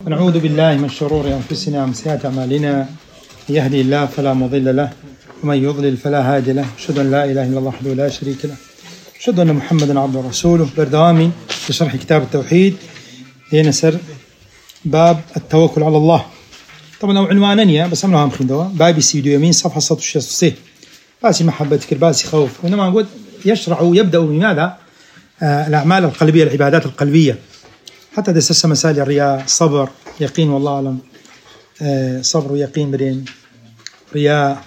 ونعوذ بالله من شرور أنفسنا ومن سيئات أعمالنا، من يهدي الله فلا مضل له ومن يضلل فلا هادي له. أشهد أن لا إله إلا الله وحده لا شريك له، أشهد أن محمدا عبده ورسوله. بردوامي لشرح كتاب التوحيد لنسر باب التوكل على الله. طبعا أو عنوانانية بس أمرها مخين دوا بابي سيدو يمين صفحة 166 باسي محبتك باسي خوف. وإنما نقول يشرع ويبدأ بماذا؟ الأعمال القلبية، العبادات القلبية، حتى دسس مسائل الرياء، صبر، يقين، والله أعلم، صبر ويقين بدين رياء،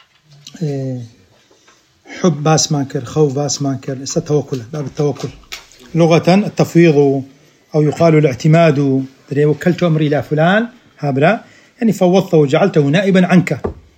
حب باس ماكر، خوف باس ماكر، التوكل، باب التوكل لغة التفويض أو يقال الاعتماد. وكلت أمري إلى فلان هابرا، يعني فوضته وجعلته نائبا عنك.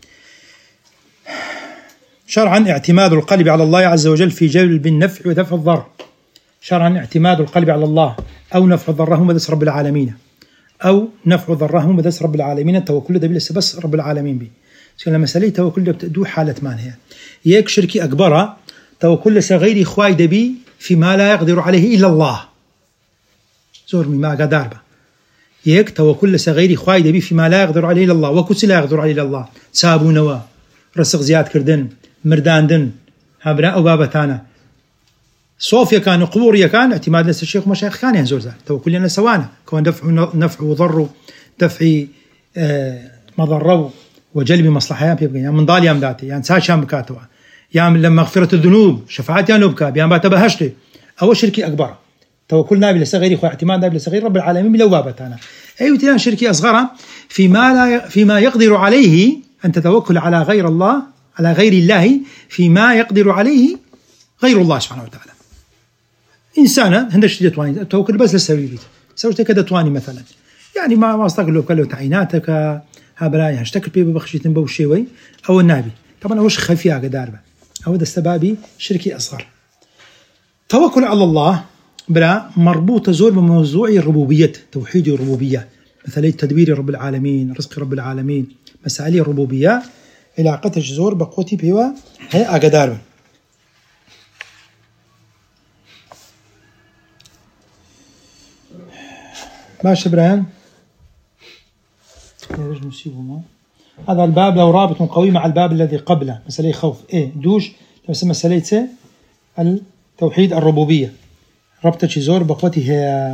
شرعا اعتماد القلب على الله عز وجل في جلب النفع ودفع الضر. شرعا اعتماد القلب على الله أو نفع ضرهم بدس رب العالمين، أو نفع ضرهم بدس رب العالمين. التوكل ده بس رب العالمين بي. لما مسألة توكل ده بتدو حالة مانها يك شركي أكبر توكل غير إخوائي دبي فيما لا يقدر عليه إلا الله. زور مما قدار با يك توكل غير إخوائي دبي فيما لا يقدر عليه إلا الله، وكس لا يقدر عليه إلا الله. سابو نوا رسق زياد كردن مرداندن هبراء أو بابتانا صوفيا كان قبوريا كان اعتماد لسه الشيخ ومشايخ كان ينزل ذلك. توكلنا سوانا كون نفع وضر، دفع مضر وجلب مصلحة يبقى يعني من ضال يام ذاتي يعني ساشام بكاتوا يعني لما مغفرة الذنوب شفاعات يعني نبكى بيان باتبهشتي أو شركي أكبر. توكلنا بلا صغير إخوة اعتمادنا بلا صغير رب العالمين بلا بابتانا. أي تيان شركي أصغر فيما يقدر عليه أن تتوكل على غير الله، على غير الله فيما يقدر عليه غير الله سبحانه وتعالى. إنسانا هندش تواني التوكل بس للسوي بيت سويت كذا تواني مثلا يعني ما استقلوا كله تعيناتك هبراي هشتكل بيه بخشيتن بوشيوي أو النبي. طبعا وش خفيا قداربه أو ده السبابي شركي أصغر. توكل على الله بلا مربوط زور بموضوع الربوبية، توحيد الربوبية، مثلا تدبير رب العالمين، رزق رب العالمين، مسائل الربوبية علاقة زور بقوتي بيوا هي أقداربه. ماشي إبراهيم هذا الباب له رابط قوي مع الباب الذي قبله، مسألة خوف دوش مسألة التوحيد الربوبية ربطة زور بقوته.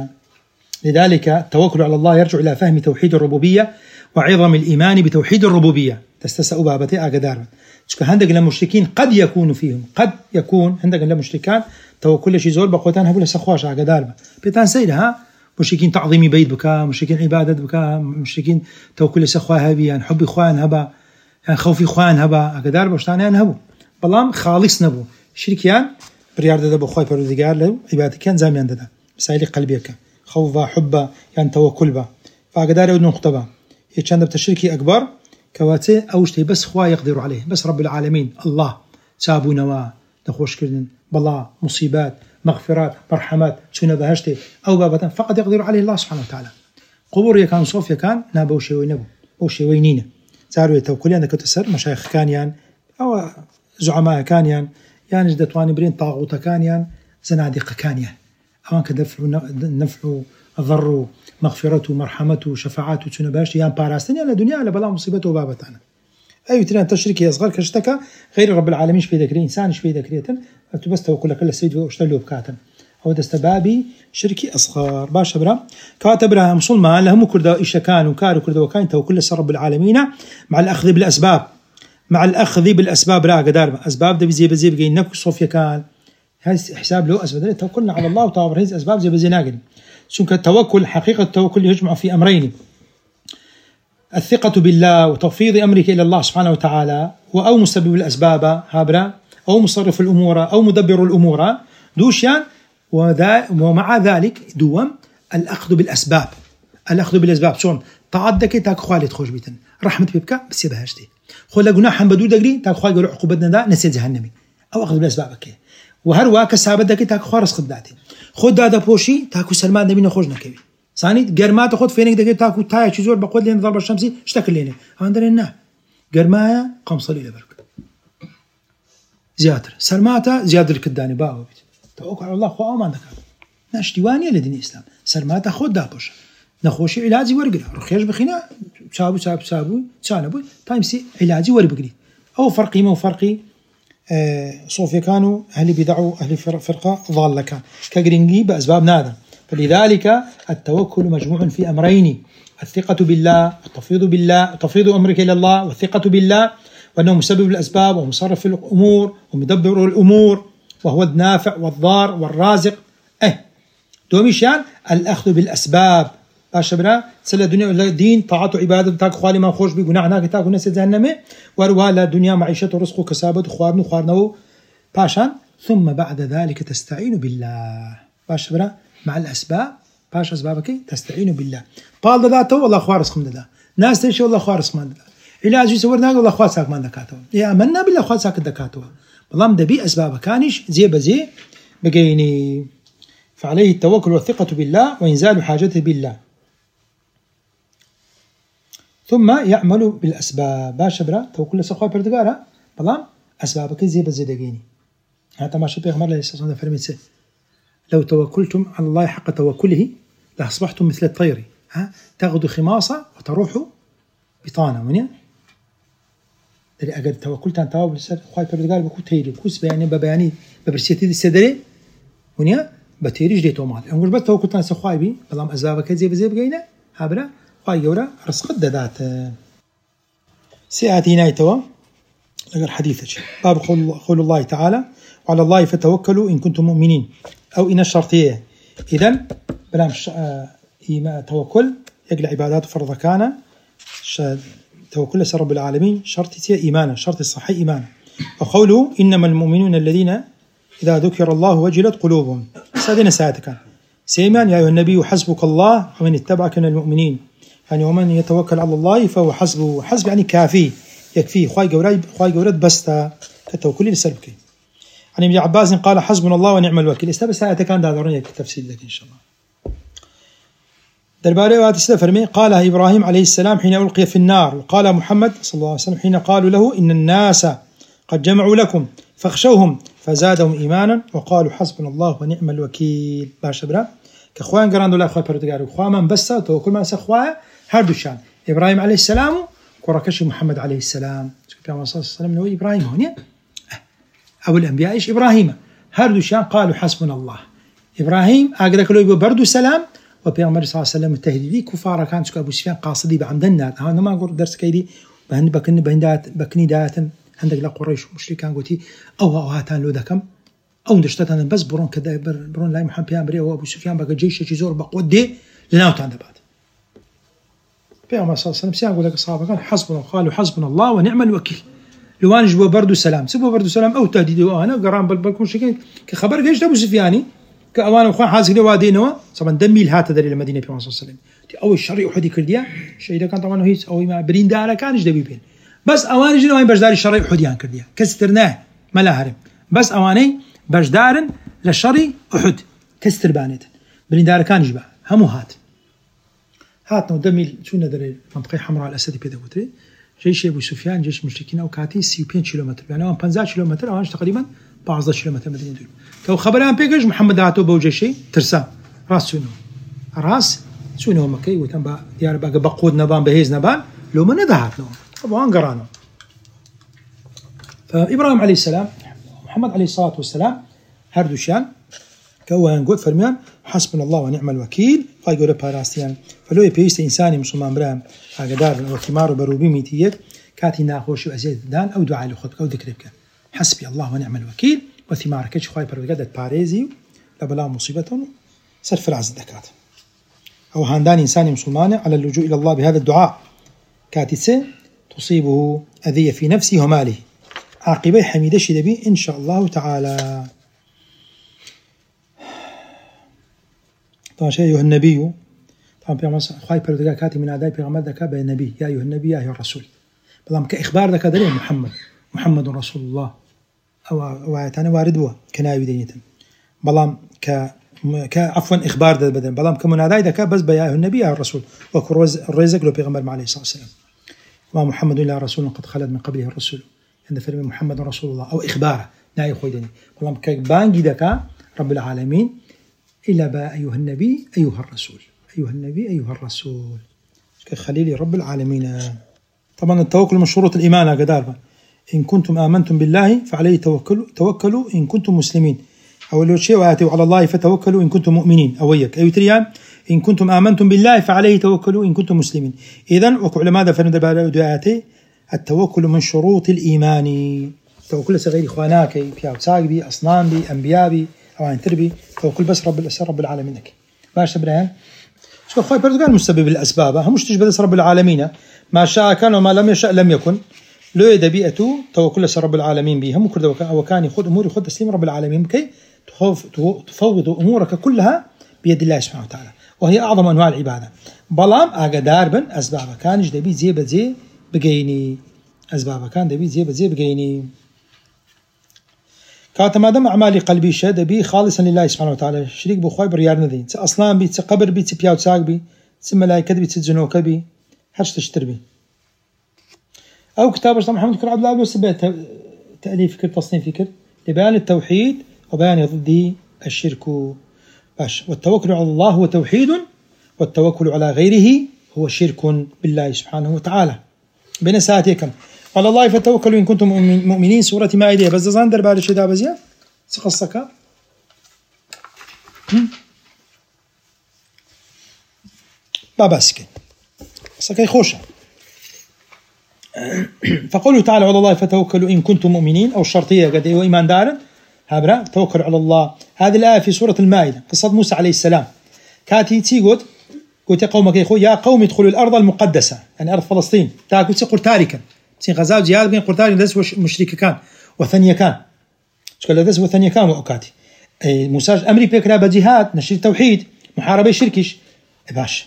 لذلك التوكل على الله يرجع إلى فهم توحيد الربوبية وعظم الإيمان بتوحيد الربوبية. تستسأ بابتي أقدار هندق للمشركين قد يكون فيهم، قد يكون هندق للمشركان توكل شي زور بقوتان هبول سخواش أقدار بيتان سيدها مشركين تعظيمي بيت بكا، مشركين عبادة بكا، مشركين توكل سخوا هبي يعني حب إخوان هبا يعني خوف إخوان هبا أقدار بوشتاني أن هبو بلام خالص نبو شركيان برياردة دبو خوي بردقار له عبادة كان زاميان ددا مسائل قلبيك خوفا حبا يعني توكل با فأقدار يود نقطبا يتشان دبت الشركي أكبر كواتي أوشتي بس خوا يقدر عليه بس رب العالمين الله سابو نوا نخوش كردن بلا مصيبات مغفرات مرحمات سنة بهشتي أو بابتان فقط يقدر عليه الله سبحانه وتعالى. قبور كان صوفيا كان نابو شوي نبو أو شوي نينة زاروا يتوكل عندك تسر مشايخ كان يعني أو زعماء كان يعني جدتواني برين طاغوت كان يعني زنادقة كان يعني أوان كدفع نفع ضر مغفرته مرحمته شفاعته سنة بهشتي يعني باراستن يعني الدنيا على بلا مصيبته وبابتانا. أي ترى تشريك يصغر كشتكى غير رب العالمين شبيه ذكري إنسان شبيه ذكرية بس توكل كل السيد واشتلوا بكاتن هو دستبابي شركي أصغر باش برا كاتبرا مسلمان لهم كردا إيش كان وكار كردا وكان توكل رب العالمين مع الأخذ بالأسباب، مع الأخذ بالأسباب لا قدار أسباب ده بزي بقى إنك صوفيا كان هذا حساب له أسباب توكلنا على الله وطابر هذه أسباب زي ناقل. شنك التوكل حقيقة التوكل يجمع في أمرين: الثقة بالله وتفويض أمرك إلى الله سبحانه وتعالى، أو مسبب الأسباب هابرا، أو مصرف الأمور، أو مدبر الأمور دوشيان. ومع ذلك دوم الأخذ بالأسباب. الأخذ بالأسباب شون تعدك تاك خوالي تخرج بيتن رحمة بيبكى بس يبهشتي خلا جناح بدو دقري تاك خوالي يروح عقوبتنا دا نسيت جهنمي أو أخذ بالأسباب كي وهروا كسابدك تاك خوارس خداتي خد هذا بوشي تاكو سلمان نبينا خرجنا كبي ثاني جرمات خد فينك دقيق تاكو تاي شزور بقول لين ضرب الشمسي اشتكل لينا عندنا جرمايا قمصلي لبرك زيادة سلماتا زيادة الكداني باوبيت توكل على الله خو ما عندك ناش ديوانية لدين الإسلام سلماتا خد دابوش نخوشي علاجي ورقرا رخيش بخينا سابو تسانبو تايمسي علاجي وربقري أو فرقي مو فرقي صوفيا كانوا أهل بدعوا أهل فرقة ضالة كان كجرينجي بأسباب نادر. فلذلك التوكل مجموع في أمرين: الثقة بالله، تفويض أمرك إلى الله، والثقة بالله وأنه مسبب الأسباب ومصرف الأمور ومدبر الأمور وهو النافع والضار والرازق. دوميشان الأخذ بالأسباب باشبرا سلا دنيا دين طاعة وعبادة تاك خوالي ما خوش بي قناع ناك تاك وناس جهنم وروالا دنيا معيشة ورزق وكسابة خوارن خوارنو باشان. ثم بعد ذلك تستعين بالله باشبرا مع الأسباب باش أسبابك تستعين بالله. قال ذاته والله خوارس خم دا ناس تشي والله خوارس ما دا علاج يسورنا والله خوارس ما دكاتو يا أمنا بالله خوارس دكاتو والله دبي أسباب كانش زي بزي بقيني. فعليه التوكل والثقة بالله وإنزال حاجته بالله ثم يعمل بالأسباب باشبرا توكل سخوي بردقارا بلام أسبابك زي بزي دقيني. هذا ما شبه غمر لي فرميت لو توكلتم على الله حق توكله لأصبحتم مثل الطير تغدو خماصة وتروح بطانة ونيا دري أجد توكلت عن تواب سخوي بردقارا بكو تيري بكوس بياني ببياني ببرسيتي السدري ونيا بتيري جديت ومال أنقول بس توكلت عن سخوي بي بلام أسبابك زي بزي بقينا هابرا خواهي جورا رزق الدادات. سيأتينا يتوا لقر حديثك باب قول الله تعالى وعلى الله فتوكلوا إن كنتم مؤمنين أو إن الشرطية. إذن بلام توكل يقل عبادات فرض كان توكل لسر رب العالمين شرطية إيمانا شرط الصحي إيمانا. وقوله إنما المؤمنون الذين إذا ذكر الله وجلت قلوبهم سادنا ساعتك سيمان يا أيها النبي حسبك الله ومن اتبعك من المؤمنين. يعني ومن يتوكل على الله فهو حسبه. حسب يعني كافي يكفيه خواي جورد بستا كتوكل لسلبك. عن ابن عباس قال حسبنا الله ونعم الوكيل. استبس هذا كان داروني التفسير لك إن شاء الله. درباري واتسلا فرمي قالها إبراهيم عليه السلام حين ألقي في النار وقال محمد صلى الله عليه وسلم حين قالوا له إن الناس قد جمعوا لكم فاخشوهم فزادهم إيمانا وقالوا حسبنا الله ونعم الوكيل. باشبرا كخوان قراندو لا أخوة بردقار وخوان من بسا توكل ما سخواه هردوشان إبراهيم عليه السلام وكركش محمد عليه السلام. صلى الله عليه وسلم نوي إبراهيم هنا أو الأنبياء إيش إبراهيم هردوشان قالوا حسبنا الله. إبراهيم أقدر له بردو سلام وبيغمر صلى الله عليه وسلم التهديدي كفارة كان سكوا أبو سفيان قاصدي بعمدنا. أنا ما أقول درس كيدي بكني دات عندك لا قريش مشركان قلتي أو هاتان لو دكم أو ندشتان بس برون كذا برون لا محمد بيامري أو أبو سفيان بقى جيش يزور بقوة دي لناوت عند بعد. بيغمر صلى الله عليه وسلم سيقول لك الصحابة كان حسبنا قالوا حسبنا الله ونعم الوكيل. لوان جبوا بردو سلام سبوا بردو سلام أو تهديد وأنا قران بالكم شكل كخبر جيش أبو سفياني كأوان وخان حاسق لوادينه طبعا دمي الهات دليل المدينة بيغمر صلى الله عليه وسلم أول شريع وحدي كرديا شيء ده كان طبعا هيس أو ما برين دارا كانش دبي بين بس أوان جنوا بجدار الشريع وحديان كرديا كسترناه ما لا هرم بس أواني بجدار للشريع وحد كستر بانيت برين دارا كانش بقى همو هاتنا ودمي شو ندري منطقة حمراء الأسد كده قلت جيش أبو سفيان جيش مشركين أو كاتي 65 كيلومتر يعني 50 كيلومتر أو تقريبا 15 كيلومتر مدينة دول. تو خبران بيجش محمد هاتو بوجيشي ترسام راس سونو مكي وتنبا ديار بقى بقود نبان بهيز نبان لو من ذهب لهم طبعا قرانو. فإبراهيم عليه السلام محمد عليه الصلاة والسلام هردوشان كوان قد فرمان حسبنا الله ونعم الوكيل فايقول باراستيان فلو يبيست إنساني مسلمان برام أقدار وكمار وبروبي ميتيت كاتي ناخوش وأزيد دان أو دعاء لخطك أو ذكرك حسبي الله ونعم الوكيل وثمار كتش خواي بروقدت باريزي لبلا مصيبة سرف العز الدكات أو هاندان إنساني مسلمان على اللجوء إلى الله بهذا الدعاء كاتي تصيبه أذية في نفسه وماله عاقبة حميدة شدبي إن شاء الله تعالى. طبعا أيها النبي طبعا بيغمر خواي بردقا كاتي من أداء بيغمر دكا بين النبي يا أيها النبي يا أيها الرسول بلام كإخبار دكا دليل محمد رسول الله أو آياتنا واردوا كناوي دينيتا بلام عفوا إخبار ده بدن بلام كمناداي دكا بس بيا أيها النبي يا أيها الرسول وكروز الرزق لو بيغمر عليه الصلاة والسلام وما محمد إلا رسول قد خلت من قبله الرسول عند فرمي محمد رسول الله أو إخباره ناي خوي دني بلام كبانجي دكا رب العالمين إلا با أيها النبي أيها الرسول أيها النبي أيها الرسول خليلي رب العالمين. طبعا التوكل من شروط الإيمان يا قدار. إن كنتم آمنتم بالله فعليه توكلوا إن كنتم مسلمين. أول شيء وآتوا على الله فتوكلوا إن كنتم مؤمنين. أويك أي تريان إن كنتم آمنتم بالله فعليه توكلوا إن كنتم مسلمين. إذن وكعلماء دفن دباداتي التوكل من شروط الإيمان. توكل سغير إخواناك بياو تساقبي أصنام بي أنبياء بي أوان تربي توكل بس رب العالمين. باش إبراهيم شو خوي بردقان مسبب الأسباب همش تجبد رب العالمين ما شاء كان وما لم يشاء لم يكن. لو يدبيئته توكل رب العالمين به هم كرد وكان يخذ أمور يخذ تسليم رب العالمين كي تفوض أمورك كلها بيد الله سبحانه وتعالى وهي أعظم أنواع العبادة. بلام أقدار بن أسباب كان جدبي زي بجيني أسباب كان دبي زي بجيني كاتما دم أعمالي قلبي شد بي خالصا لله سبحانه وتعالى شريك بخوي بريار نذين أصلا بي قبر بي بياو تساق بي ملائكة بي تزنوك بي هرش تشتر بي أو كتاب محمد كر عبد الله وسبب تأليف فكر تصنيف فكر لبيان التوحيد وبيان ضده الشرك. باش والتوكل على الله هو توحيد والتوكل على غيره هو شرك بالله سبحانه وتعالى. بين ساعتكم على الله فتوكلوا إن كنتم مؤمنين. سورة مائدة بس زان دربار الشدة بزيا سقصك باباسك سكي خوشة. فقوله تعالى على الله فتوكلوا إن كنتم مؤمنين أو الشرطية قد وإيمان دارا هابرا توكل على الله. هذه الآية في سورة المائدة قصة موسى عليه السلام كاتي تيقول قلت يا قومك يا قوم ادخلوا الأرض المقدسة يعني أرض فلسطين تاكل تقول تاركا تين غزاو زيادة بين قرطاج لدس مشرك كان وثانية كان شكل لدس وثانية كان وأوكاتي موسى أمري بيكرا بجهاد نشر التوحيد محاربة شركش باش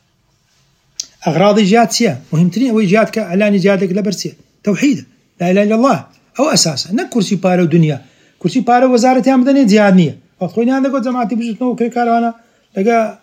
أغراض جهاد سيا مهمتني أو جهاد كإعلان جهادك لبرسيا توحيد لا إله إلا الله أو أساسا نك كرسي بارو دنيا كرسي بارو وزارة أمدنية جهادنية وأخويني عندك جماعتي بجتنو كريكارو أنا لقى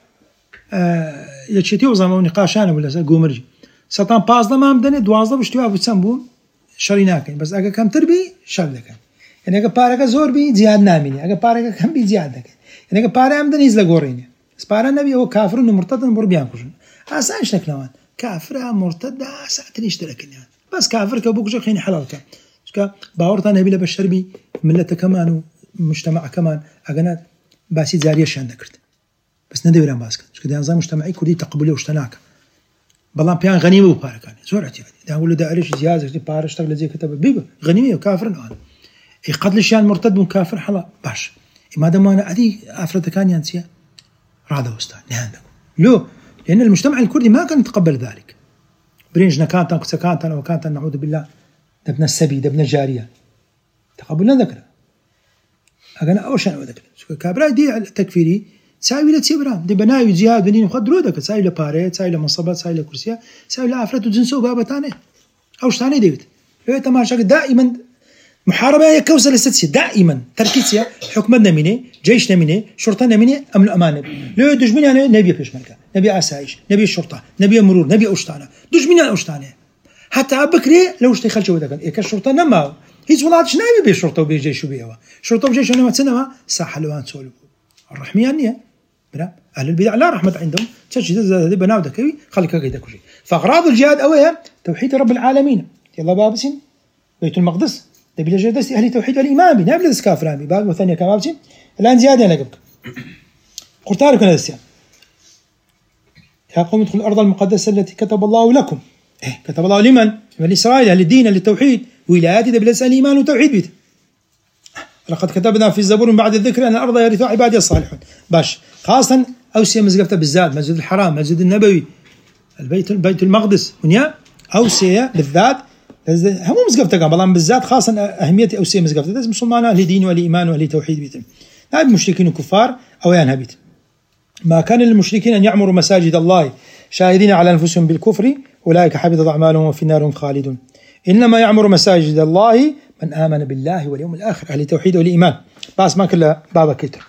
يشتي وزمان نقاشان ولا قومرجي سطان بازلا ما أمدنية دوازلا بشتوها بتسمبون شريناك بس أجا كم تربي شغلك يعني أجا بارك زور بي زياد ناميني أجا بارك كم بي زيادك يعني أجا بارك أمدنية إزلا قوريني بس بارك النبي هو كافر إنه مرتد بربيان كوشن أسان شكلان كافر مرتد ساعتين يشترك يعني بس كافر كبوك جو خيني حلال كان شكا باورتان نبي لبشر بي ملته كمان ومجتمع كمان أجنات باسي زارية شان ذكرت بس ندي ولا ماسك شكا ده نظام مجتمعي كودي تقبله واشتناك بالله بيان غنيمة وبارك يعني زور اعتيادي ده أقول له ده عريش زيادة بارش تقل زي كتب بيبه غنيمة وكافر الآن يقتل شان مرتد وكافر حلال باش ما دام أنا أدي أفرد كان ينسيه راضي وستان نهاندك لو لأن المجتمع الكردي ما كان يتقبل ذلك برينجنا كانت سكانتنا وكانت نعوذ بالله دبنا السبي دبنا الجارية تقبلنا ذكره أنا أوشان وذكره كابرا دي التكفيري ساوي له تسيبرام دي بناوي جهاد بنين وخدروا ذاك ساوي له باريت ساوي له منصبات ساوي له كرسية ساوي له أفراد وجنسه بابا تاني أوش تاني ديوت لو تماشى دائما محاربة هي كوسة للسدسية دائما تركيزية حكمنا مني جيشنا مني شرطنا مني أمن الأمان لو دجمنا نبي بيشمركة نبي أسايش نبي الشرطة نبي مرور نبي أوشتانا دجمنا أوشتانا حتى أبكري لو اشتغل شو ذاك إيه كالشرطة نما هيز ولادش نبي بالشرطة وبيجيش وبيها شرطة وجيش أنا ما تسنوا ساحة لوان سولو الرحمية النية بلا أهل البدع لا رحمة عندهم تشجد هذا بناو ذكوي خليك كذا كل شيء فأغراض الجهاد أويها توحيد رب العالمين يلا بابسين بيت المقدس تبي لجدس أهل توحيد والإيمان بنابل السكافرامي بعد وثانية كبابسين الآن زيادة لقبك قرطارك أنا دسيان يا قوم ادخلوا الأرض المقدسة التي كتب الله لكم كتب الله لمن؟ لإسرائيل أهل الدين أهل التوحيد ولاياتي تبي لسه الإيمان وتوحيد بيت لقد كتبنا في الزبور من بعد الذكر أن الأرض يرثها عبادي الصالحون باش خاصة أوسيا مزقفته بالذات مسجد الحرام مسجد النبوي البيت المقدس ونيا أوسيا بالذات هم مزقفته قام بالله بالذات خاصة أهمية أوسيا مزقفته لازم مسلمان أهل دين والإيمان وأهل توحيد بيتهم لا المشركين الكفار أو ينهبت ما كان للمشركين أن يعمروا مساجد الله شاهدين على أنفسهم بالكفر أولئك حبطت أعمالهم وفي النار هم خالدون إنما يعمر مساجد الله من آمن بالله واليوم الآخر أهل التوحيد والإيمان بس ما كله بابا كتر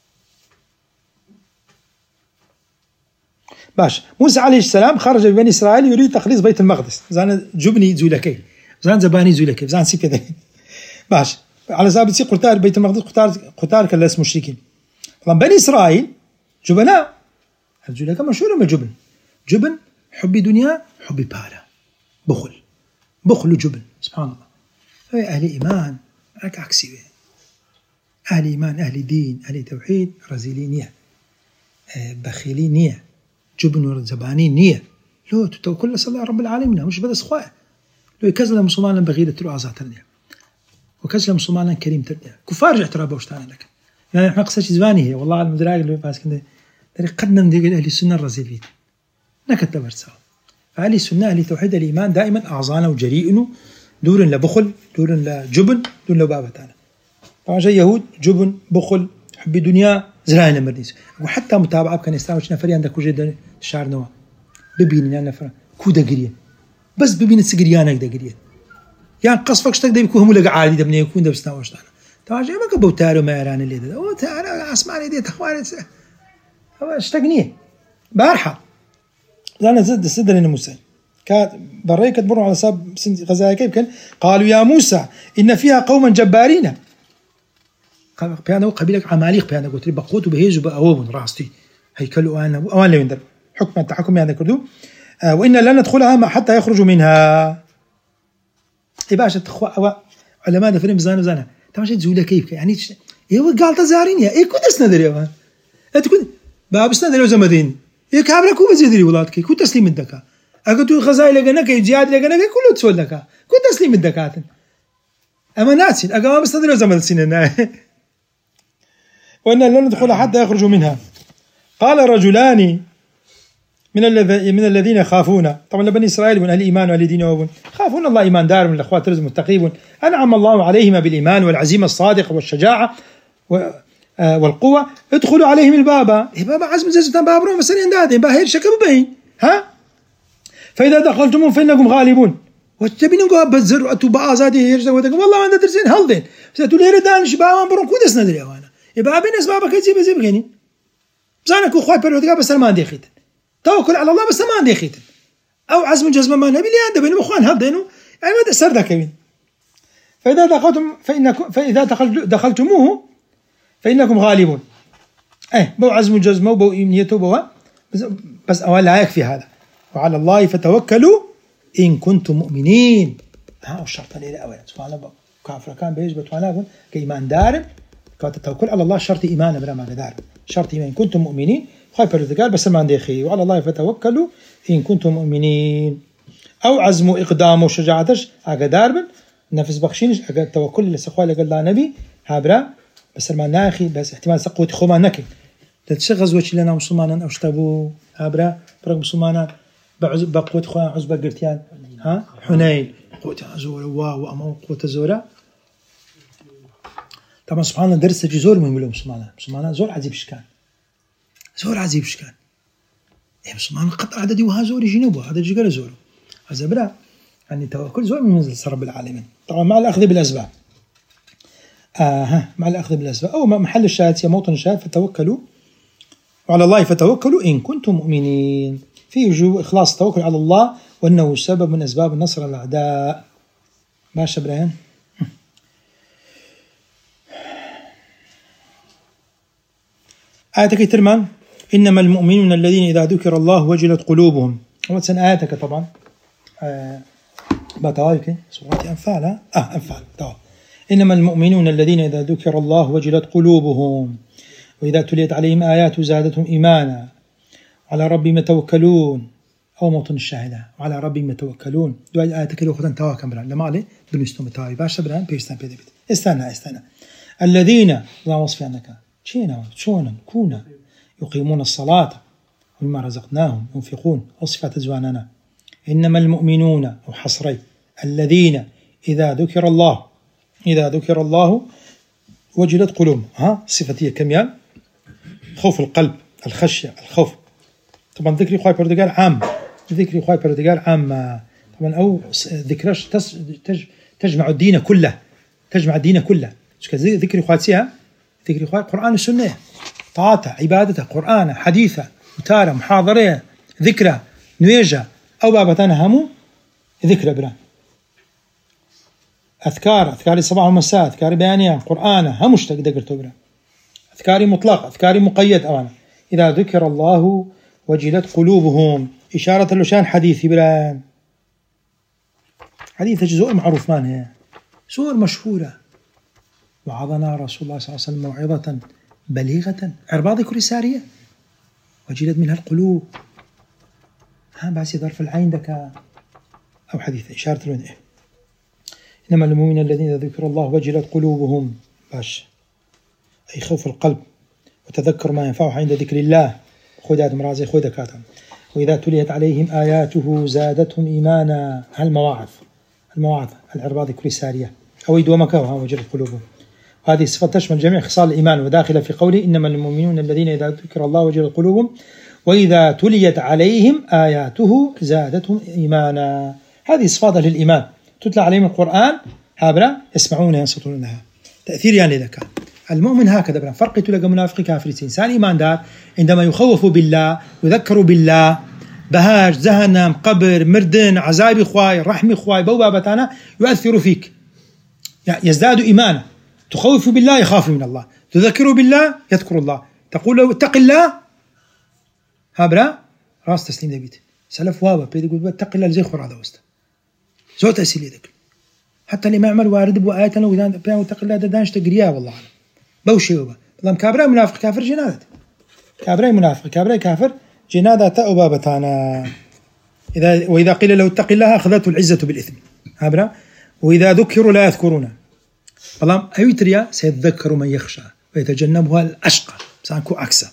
باش موسى عليه السلام خرج ببني إسرائيل يريد تخليص بيت المقدس زان جبني زولكي زان زباني زولكي زان سيبي باش على سبب يصير قتال بيت المقدس قتال كلا اسم مشركين طبعا بني إسرائيل جبناء الجولة كما شو لما جبن حب دنيا حب بارا بخل وجبن سبحان الله. فهي أهل إيمان عكسي به، أهل إيمان أهل دين أهل توحيد رزيلينية بخيلينية جبن وزبانينية لو تتوكل صلى رب العالمين مش بدس خواه لو يكزل مسلمان بغيرة تلوعزة ترنيا وكزل مسلمان كريم ترنيا كفار اعترابه وشتانا لك يعني احنا قصة زباني هي والله على المدراج اللي بس كنت قدنا نديق أهل السنة الرزيلين نكت برسال. أهل السنة أهل توحيد الإيمان دائما أعظانا وجريئنا دور لبخل دور لجبن دور لبابتانا. طبعا جاي يهود جبن بخل حب دنيا زراعنا مرديس وحتى متابعة كان يستعمل نفري عندك وجد الشعر نوا ببين يعني نفر كودا قريان بس ببين السجريانك ده قريان يعني قصفك شتك ده بيكون هم لقى عادي ده بني يكون ده بستاوش تانا طبعا جاي ما كبو تارو ما يران اللي ده أو تارو أسمعني دي تخواني هو اشتقنيه بارحة لأن زد السدر إنه موسى كانت بريكة تمر على سب غزايا كيف كان قالوا يا موسى إن فيها قوما جبارين بيانو قبيلة عماليق بيانو قلت لي بقوت وبهيج وبأوون راستي هيكلوا أنا أوان لو يندر حكم التحكم يعني كردو وإن لن ندخلها حتى يخرجوا منها إباشة تخوا علماء ده فيلم زانه تماشي تزوله كيف يعني إيه قال تزارين يا إيه كنت أسندر يا مان أنت كنت باب أسندر يا زمدين إيه كابرا كوب زيدري ولادك كنت تسليم الدكا أقول غزاي لجنك زياد لجنك كله تسول لك كنت تسليم الدكات أما ناسين أقام أسندر يا زمد سننا وإن لن ندخل حتى يخرجوا منها. قال رجلان من الذين يخافون طبعا لبني إسرائيل من أهل الإيمان وأهل الدين وابن خافون الله إيمان دار من الأخوات ترزم متقيبون أنعم الله عليهما بالإيمان والعزيمة الصادقة والشجاعة والقوة ادخلوا عليهم الباب بابا عزم زيزتان بابرون فسرين دادين باهير شكب بين ها فإذا دخلتمون فإنكم غالبون وتبين نقول بزر أتوبا أزادي هيرجع ودكم والله ما ندرسين هالدين ستقول لي ردان شباب برون كودس ندري وانا يبقى بين أسبابك يجيب بغني بزانك أخوي برودكا بس ما عندي خيط توكل على الله بس ما عندي خيط أو عزم جزم ما نبي لي عنده بين أخوان هالدينه يعني ما تسر ذا كمين فإذا دخلتموه فإنكم غالبون بو عزم جزمه وبو إمنيته بس أول لا يكفي هذا وعلى الله فتوكلوا إن كنتم مؤمنين الشرط اللي أولا سبحان الله كافر كان بيجب توانا كإيمان دار كتوكل على الله شرط إيمان بلا ما دار شرط إيمان إن كنتم مؤمنين خايف الرتقال بس ما عندي خي وعلى الله فتوكلوا إن كنتم مؤمنين أو عزم إقدام وشجاعتش أقدار بن نفس بخشينش التوكل اللي سخوي لقال الله نبي هابرا بس ما ناخي بس احتمال سقوة خما نكي تتشغز وش لنا مسلمانا أو شتبو هابرا برق مسلمانا بقوة خوا عزبة قرتيان حنين قوة زورة واو أما قوة زورة طبعا سبحان الله درس تجي زور مهم لهم مسلمانا زور عزيب شكان مسلمان قطع عددي وها زور يجنبه هذا جيجر زور هذا بلا يعني توكل زور من منزل رب العالمين طبعا مع الأخذ بالأسباب مع الأخذ بالأسباب أو محل الشاهد يا موطن الشاهد فتوكلوا وعلى الله فتوكلوا إن كنتم مؤمنين في وجوب إخلاص التوكل على الله وأنه سبب من أسباب النصر على الأعداء ماشي إبراهيم آياتك ترمان إنما المؤمنون الذين إذا ذكر الله وجلت قلوبهم وتسن آياتك طبعا بطايك سورة أنفال أنفال طبعا إنما المؤمنون الذين إذا ذكر الله وجلت قلوبهم وإذا تليت عليهم آيات زادتهم إيمانا على ربهم يتوكلون أو موطن الشاهدة وعلى ربهم يتوكلون دعاء آياتك لو خدن تواكم بران لما عليه بنستم تاوي باشا بران بيستان بيدبت استنى الذين لا وصف عنك شونا كونا يقيمون الصلاة ومما رزقناهم ينفقون وصفات زواننا إنما المؤمنون أو حصري الذين إذا ذكر الله وجلت قلوبهم صفتية كميال خوف القلب الخشية الخوف طبعا ذكري خواهي بردقال عام طبعا أو ذكرش تجمع الدين كله ذكري خواهي قرآن السنة طاعته عبادته قرآن حديثه متارة محاضرة ذكرى نويجة أو بابتنا همو ذكرى برا أذكار الصباح والمساء أذكار بيانية قرآن هموش تقدر برا أذكاري مطلق أذكاري مقيد أوانا إذا ذكر الله وجلت قلوبهم إشارة لشان حديث بران حديث جزء معروف منها سور مشهورة وعظنا رسول الله صلى الله عليه وسلم موعظة بليغة عرباض كل سارية وجلت منها القلوب بس ظرف العين دكا أو حديث إشارة لون إنما المؤمنين الذين ذكر الله وجلت قلوبهم باش أي خوف القلب وتذكر ما ينفعه عند ذكر الله خذ مرازي خذ كاتم وإذا تليت عليهم آياته زادتهم إيمانا المواعظ العرباض كل سارية أو يدومكوها وجلت قلوبهم هذه الصفة تشمل جميع خصال الإيمان وداخلة في قوله إنما المؤمنون الذين إذا ذكر الله وجلت قلوبهم وإذا تليت عليهم آياته زادتهم إيمانا هذه صفات أهل الإيمان تتلى عليهم القرآن هابرا يسمعون ينصتون لها تأثير يعني ذكاء المؤمن هكذا برا فرق تلقى منافق كافر إنسان إيمان دار عندما يخوف بالله يذكر بالله بهاج جهنم قبر مردن عذاب خواي رحم خواي بوابتانا يؤثر فيك يعني يزداد إيمانا تخوف بالله يخاف من الله تذكر بالله يذكر الله تقول له اتق الله هابرا راس تسليم دبيت سلف وابا بيقول اتق الله زي خور هذا وسط زو تأسيل يدك حتى اللي ما يعمل وارد بآية لو إذا بيعمل اتق الله دانش تقريها والله أعلم بوشي وبا والله كابرا منافق كافر جنادة كابرا منافق كابرا كافر جنادة تأبابتانا وإذا قيل له اتق الله أخذته العزة بالإثم هابرا وإذا ذكروا لا يذكرون والله أيتريا سيذكر من يخشى ويتجنبها الأشقى سأنكو أكسا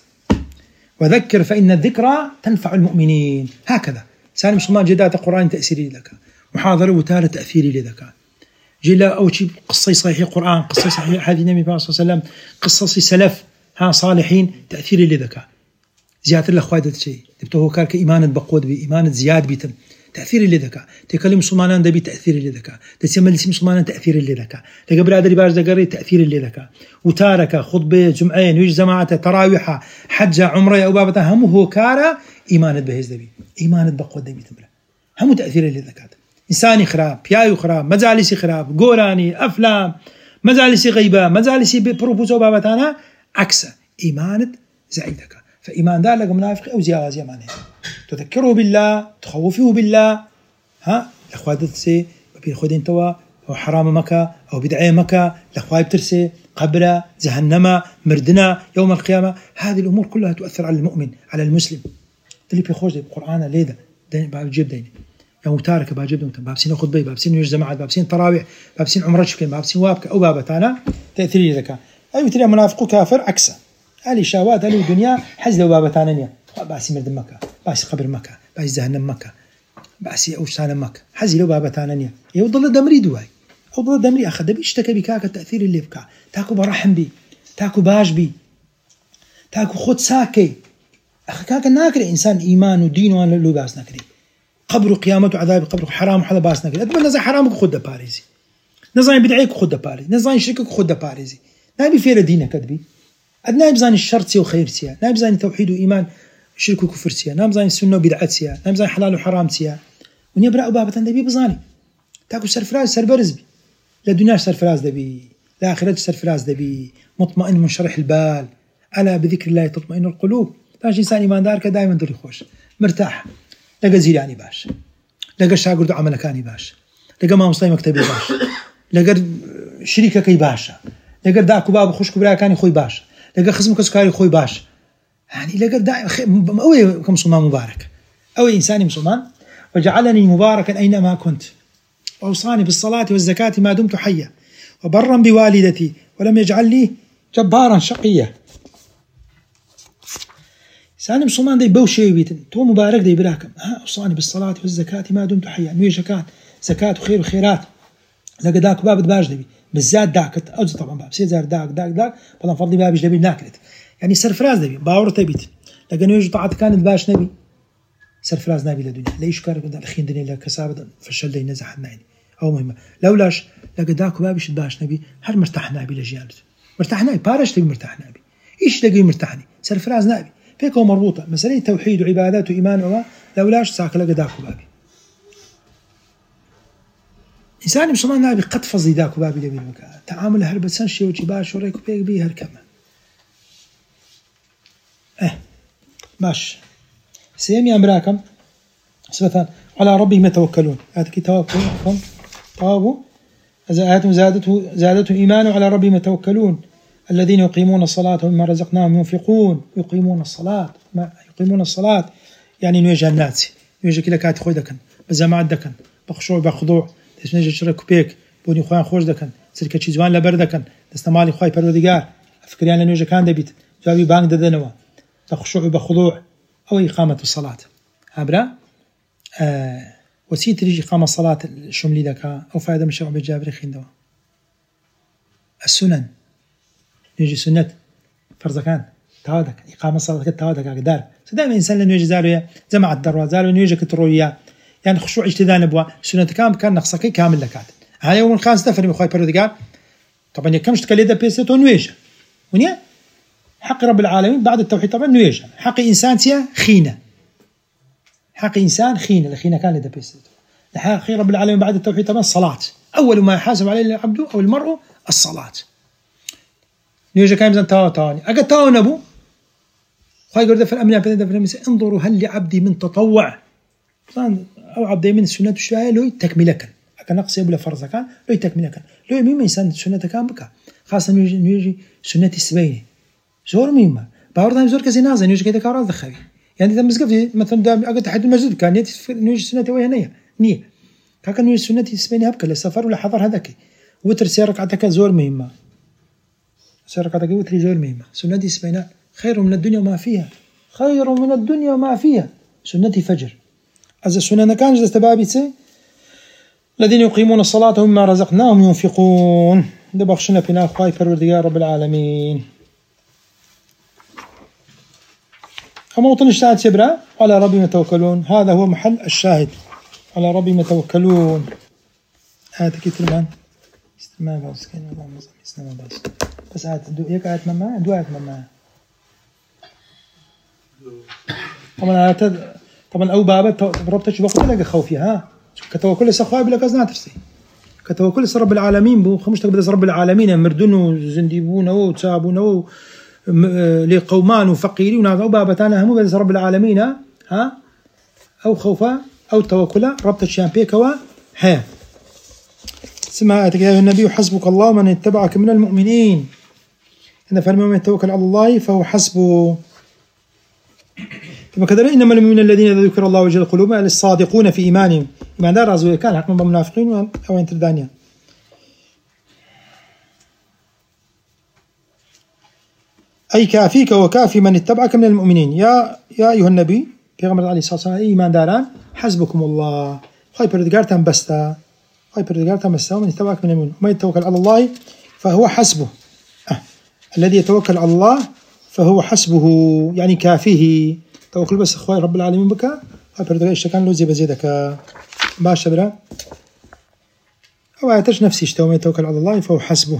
وذكر فإن الذكرى تنفع المؤمنين هكذا سالم مسلمان جدات القرآن تأثيري لك محاضرة وتارة تأثيري لك جيلا أو شيء قصة صحيح قرآن قصة صحيح حديث النبي صلى الله عليه وسلم قصص سلف صالحين تأثيري لك زيادة الأخوات شيء تبته كارك إيمان بقود بإيمان زياد بيتم تأثيري لذكاء تكلم مسلمان ده بتأثير لذكاء تسمى لسه مسلمان تأثير لذكاء تقبل هذا اللي باز دقري تأثير لذكاء وتارك خطبة جمعين ويج جماعة تراويحة حجة عمرة أو بابتها هم هو كارا إيمان بهز دبي إيمان بقود دبي تبلا هم تأثير لذكاء إنساني خراب بيايو خراب مجالسي خراب قوراني أفلام مجالسي غيبة مجالسي بروبوزو بابتانا عكس إيمان زعيدك فإيمان ده لك منافق أو زيادة معناه تذكره بالله تخوفه بالله الأخوات ترسي بيخودين توا أو حرام مكة أو بدعي مكة الأخوات ترسي قبر جهنم مردنا يوم القيامة هذه الأمور كلها تؤثر على المؤمن على المسلم اللي بيخوش بالقرآن ليدا بجيب ديني يوم تارك بجيب بابسين خطبة بابسين يوج جماعة بابسين تراويح بابسين عمرة شكين بابسين وابك أو بابتانا تأثيري ذكاء أي ترى منافق كافر عكسه هذه شهوات هذه الدنيا حز لو بابتانا باسي مرد مكة باسي قبر مكة باسي جهنم مكة باسي أوشان مكة حزي لو بابتانا يوضل دمري دواي أو ضل دمري أخذ بيشتكى بكاك التأثير اللي بكا تاكو برحم بي تاكو باش بي تاكو خد ساكي أخي كاك ناكري إنسان إيمان ودين وأنا لو باس ناكري قبر قيامته عذاب قبر حرام وحلا باس ناكري أتمنى نزاي حرامك خد باريزي نزاي بدعيك خد باريزي نزاي شركك خد باريزي نبي فير دينك أدبي أدنى بزان الشرط سيا وخير سيا نبي بزان توحيد وإيمان شرك وكفر سيا نبي بزان السنة وبدعة سيا نبي بزان حلال وحرام سيا ونبرأ بابة دبي بزاني تاكو سرفراز سربرز بي لا دنيا سرفراز دبي لا آخرة سرفراز دبي مطمئن منشرح البال ألا بذكر الله تطمئن القلوب باش إنسان إيمان دارك دائما دوري خوش مرتاح لقى زيراني باش لقى شاقرد عملكاني باش لقى ما مصطي مكتبي باش لقى شريكك باشا لقى داكو باب خوشكو براكاني خوي باش لقى خصمك سكاري خوي باش يعني لقى دائما أوي كمسلمان مبارك أوي إنساني مسلمان وجعلني مباركا أينما كنت وأوصاني بالصلاة والزكاة ما دمت حيا وبرا بوالدتي ولم يجعل لي جبارا شقيا إنساني مسلمان دي بوشي بيتن تو مبارك دي براكم أوصاني بالصلاة والزكاة ما دمت حيا نوي زكاة وخير وخيرات لقى داك باب باش دبي بالذات داكت أو طبعا باب سيزار داك فضل فضلي بابش دبي ناكلت يعني سرفراز دبي باور تبيت لقى نوي طاعت كانت باش نبي سرفراز نبي للدنيا ليش كارك الأخين دنيا لك كسابة فشل دي نزح الناين أو مهمة لولاش لقى داك بابش باش نبي هل مرتاح نبي لجيانته مرتاح نبي بارش تبي مرتاح نبي إيش لقي مرتاحني سرفراز نبي فيك هو مربوطة مسألة توحيد وعبادات وإيمان وما لولاش ساك لقى داك بابي إنسان مسلمان نبي قد فضي داك بابي لبي المكان تعامل هربت سنشي وجباش وريك بيك بيه هركمه باش سيمي أمراكم مثلا على ربهم يتوكلون هذا كتاب طابوا آياتهم زادتهم إيمانا على ربهم يتوكلون الذين يقيمون الصلاة ومما رزقناهم ينفقون يقيمون الصلاة يعني نواجه الناس نواجه كلا كات خوي دكن بزمات دكن بخشوع بخضوع تسنجي شرك بيك بوني خوان خوش دكن سركة شيزوان لبر دكن دستمالي خوي پروردگار فكريان لنواجه كان دبيت جوابي بانك ددنوا بخشوع بخضوع أو إقامة الصلاة هبرا وسيلة تريجي إقامة الصلاة الشملي دكا أو فائدة من الشرع بالجابري خيندوا السنن نيجي سنة فرض كان تهادك إقامة الصلاة كتهادك أقدار دائما الإنسان لأنه يجي زاروية جمع الدروة زاروية إنه يجي كتروية يعني خشوع اجتدان بوا سنة كان نقصكي كامل لكات هاي يوم الخامس تفرم خوي پروردگار طبعا يكمش تكليدا بيستو نويجا ونيا حق رب العالمين بعد التوحيد طبعا نويجا حق إنسان تيا خينة حق إنسان خينة الخينة كان لدى بيستو حق رب العالمين بعد التوحيد طبعا الصلاة أول ما يحاسب عليه العبد أو المرء الصلاة نيجي كايم زن تاوني أجد تاون أبو خاي قرد في الأمن في المساء انظروا هل لعبدي من تطوع أو عبدي من السنة الشوية لو تكملك أكن نقص يبلا فرض كان لو تكملك لو مين إنسان السنة كان بكا خاصة نيجي سنة السبينة زور ميمة باورد زور كزينازة نيجي كده كارات ذخبي يعني إذا مسقف مثلا دام أجد تحت المسجد كان نيجي سنة ويا نية كان نيجي سنة السبينة هبكة للسفر ولا حضر هذاك وتر سيرك عتك زور مهمة سيرك عتك وتر زور مهمة سنة السبينة خير من الدنيا وما فيها خير من الدنيا وما فيها سنة فجر از سنن كان جز تبابيتي الذين يقيمون الصلاة ومما رزقناهم ينفقون دبخشنا بنا خواي پروردگار رب العالمين موطن الشاهد سبرا على ربهم يتوكلون هذا هو محل الشاهد على ربهم يتوكلون هذا كترمان استماع بس كان استماع بس هات يك آيات مما دو آيات مما طبعا أو بابا ربطش بقول لك خوفي ها كتوكل سخاء بلا كزنا ترسي كتوكل رب العالمين بو خمس تقبل رب العالمين مردون زنديبون وتابون لقومان وفقيرين أو بابتانا هم بس رب العالمين ها أو خوفا أو توكل ربطش يامبيك ها سمعت يا النبي حسبك الله من اتبعك من المؤمنين إن فالمؤمن يتوكل على الله فهو حسبه كما كذلك إنما المؤمنون الذين إذا ذكر الله وجلت قلوبهم الصادقون في إيمانهم إيمان دار رازوية كان حكم بالمنافقين أو انتردانيا أي كافيك وكافي من اتبعك من المؤمنين يا أيها النبي پیغمبر عليه الصلاة والسلام إيمان داران حسبكم الله خاي پروردگارتان بستا خاي پروردگارتان بستا ومن اتبعك من المؤمنين ومن يتوكل على الله فهو حسبه الذي يتوكل على الله فهو حسبه يعني كافيه توكل بس اخوي رب العالمين بك هاي پروردگار اشتكان لو زي بزيدك باشا برا او اعتش نفسي اشتوى من يتوكل على الله فهو حسبه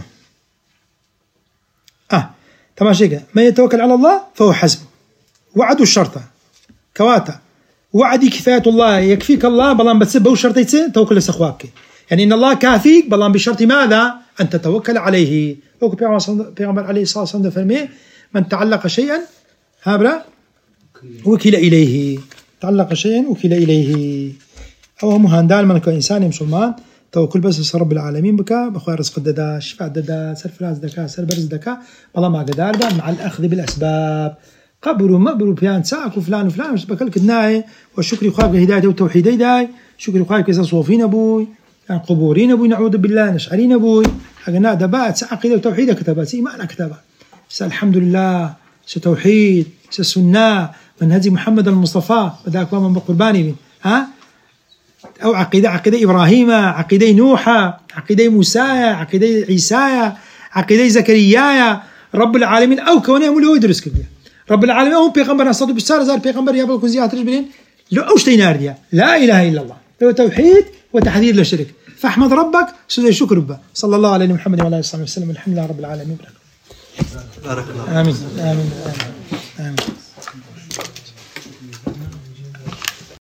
تماشي من يتوكل على الله فهو حسبه وعد الشرطة كواتا وعدي كفاية الله يكفيك الله بلان بتسبه وشرطيته توكل بس اخواك يعني ان الله كافيك بلان بشرط ماذا ان تتوكل عليه پیغمبر عليه الصلاة والسلام فرمي من تعلق شيئا هابرا وكل إليه تعلق شيئا وكل إليه أو مهندان من كإنسان مسلمان توكل بس رب العالمين بك بخير رزق الددا شفاء الددا سر فراز دكا سر برز دكا والله ما قدار ده مع الأخذ بالأسباب قبروا مقبروا بيان ساك وفلان وفلان مش بكلك الناي والشكر يخاف هدايته وتوحيدي داي شكر يخاف كذا صوفين أبوي يعني قبورين أبوي نعوذ بالله نشعرين أبوي حقنا دبات عقيدة وتوحيد كتابات إيمان كتابات بس الحمد لله ستوحيد سسنة منهج محمد المصطفى وذاك من بقرباني ها أو عقيدة إبراهيم عقيدة نوح عقيدة موسى عقيدة عيسى عقيدة زكريا رب العالمين أو كونه ملو يدرس كذا رب العالمين هو بيغمبر صدق بالسار زار بيغمبر يابل كون زيادة رجبين لو أوش تينارديا لا إله إلا الله لو توحيد وتحذير للشرك فأحمد ربك سيدي شكر به صلى الله عليه محمد وعلى آله وصحبه وسلم الحمد لله رب العالمين بارك الله آمين آمين آمين, آمين.